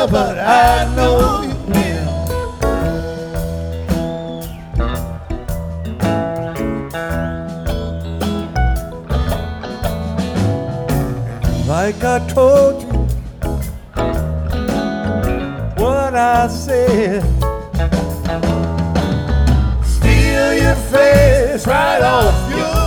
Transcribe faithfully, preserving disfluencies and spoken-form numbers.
well, but I know you will. Like I told you what I said, steal your face right off your